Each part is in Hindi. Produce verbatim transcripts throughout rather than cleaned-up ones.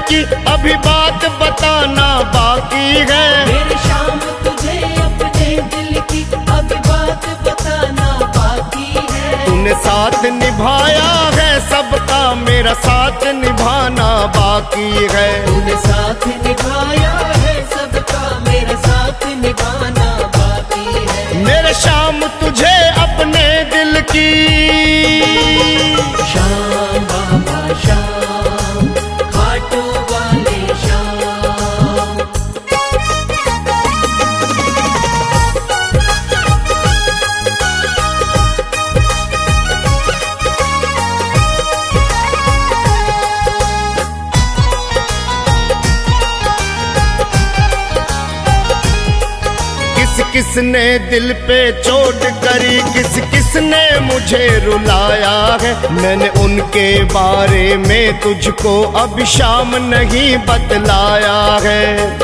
की अभी बात बताना बाकी है। मेरे शाम तुझे अपने दिल की अभी बात बताना बाकी है। तूने साथ निभाया है सबका, मेरा साथ निभाना बाकी है। तूने साथ निभाया है सबका, मेरा साथ निभाना बाकी है। मेरे शाम तुझे अपने दिल की शाम बाबा शाम, खाटू वाले शाम। किस किसने दिल पे चोट करी, किस किसने मुझे रुलाया है। मैंने उनके बारे में तुझको अब शाम नहीं बतलाया है।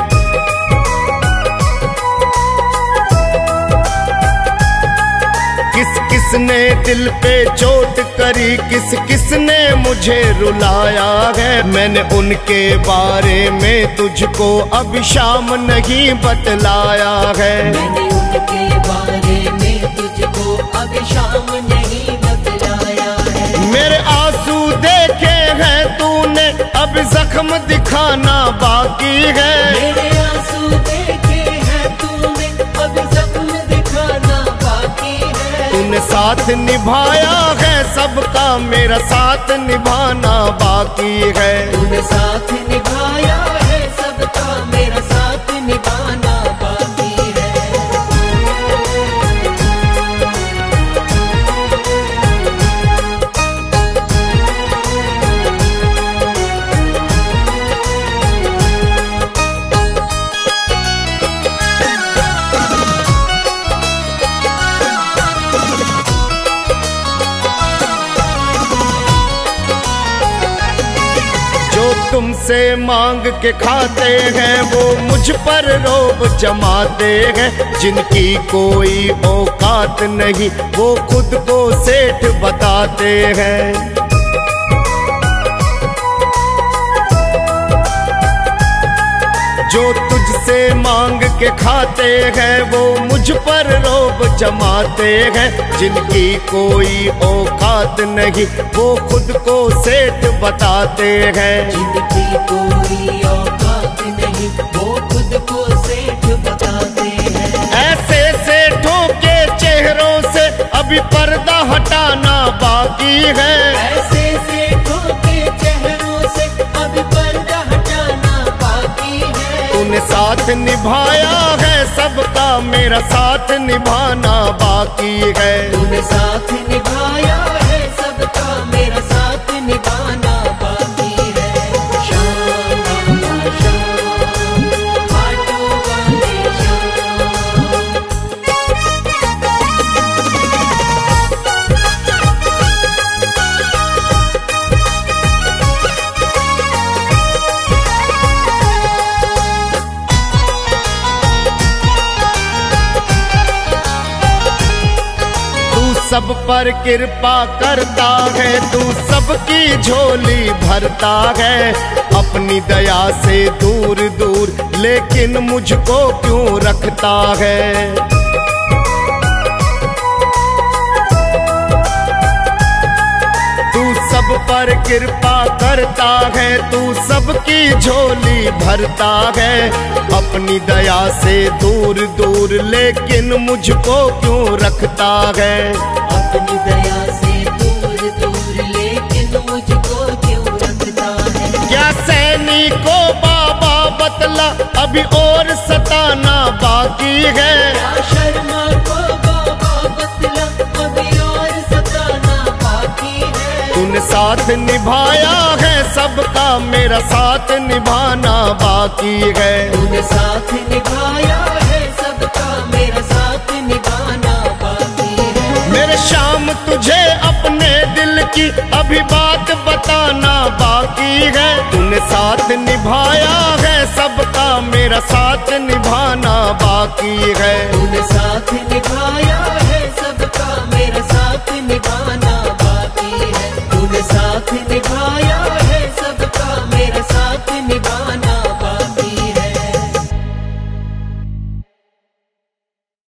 किस किसने दिल पे चोट करी, किस किसने मुझे रुलाया है। मैंने उनके बारे में तुझको अब शाम नहीं बतलाया है। मैंने उनके बारे में तुझको अब शाम नहीं बतलाया है। मेरे आंसू देखे हैं तूने, अब जख्म दिखाना बाकी है। मेरे आंसू देखे हैं तूने, अब जख्म दिखाना बाकी है। तूने साथ निभाया है सबका, मेरा साथ निभाना बाकी है। तूने साथ निभाया है सबका, मेरा साथ निभाना बाकी है। तुमसे मांग के खाते हैं वो मुझ पर रोब जमाते हैं। जिनकी कोई औकात नहीं वो खुद को सेठ बताते हैं। जो तुझसे मांग के खाते हैं वो मुझ पर रोब जमाते हैं। जिनकी कोई औकात नहीं वो खुद को सेठ बताते हैं। जिनकी कोई औकात नहीं वो खुद को सेठ बताते हैं। ऐसे सेठों के चेहरों से अभी पर्दा हटाना बाकी है। ऐसे सेठों के चेहरों से अभी पर्दा हटाना बाकी है। तूने साथ निभाया है सबका, मेरा साथ निभाना बाकी है। तूने साथ निभाया है सबका, मेरा साथ निभाना बाकी है। शाम बाबा शाम, खाटू वाले शाम। सब पर कृपा करता है, तू सबकी झोली भरता है। अपनी दया से दूर दूर लेकिन मुझको क्यों रखता है। तू सब पर कृपा करता है, तू सबकी झोली भरता है। अपनी दया से दूर दूर लेकिन मुझको क्यों रखता है। अपनी दया से दूर दूर लेकिन मुझको क्यों रखता है। क्या सैनी को बाबा बतला अभी और सताना बाकी है। क्या शर्मा को बाबा बतला अभी और सताना बाकी है। तूने साथ निभाया है सबका, मेरा साथ निभाना बाकी है। तूने साथ निभाया है सबका, मेरा साथ निभाना बाकी है। मेरे शाम तुझे अपने दिल की अभी बात बताना बाकी है। तूने साथ निभाया है सबका, मेरा साथ निभाना बाकी है। तूने साथ निभाया है सबका, मेरा साथ निभाना बाकी है। तूने साथ निभाया